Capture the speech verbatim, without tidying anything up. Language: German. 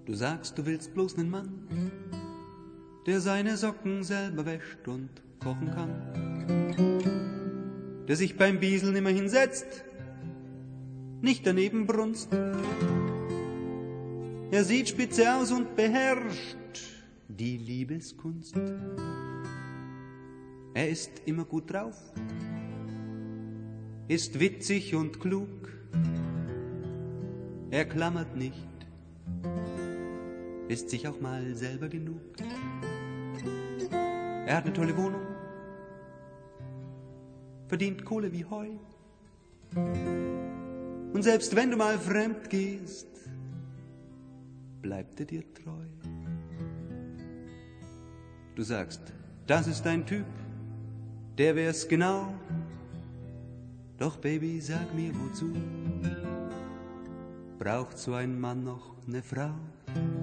Du sagst, du willst bloß nen Mann, der seine Socken selber wäscht und kochen kann, der sich beim Bieseln immer hinsetzt, nicht daneben brunst. Er sieht spitze aus und beherrscht die Liebeskunst. Er ist immer gut drauf, ist witzig und klug. Er klammert nicht, ist sich auch mal selber genug. Er hat eine tolle Wohnung, verdient Kohle wie Heu. Und selbst wenn du mal fremd gehst, bleibt er dir treu. Du sagst, das ist ein Typ, der wär's genau. Doch Baby, sag mir wozu, braucht so ein Mann noch ne Frau?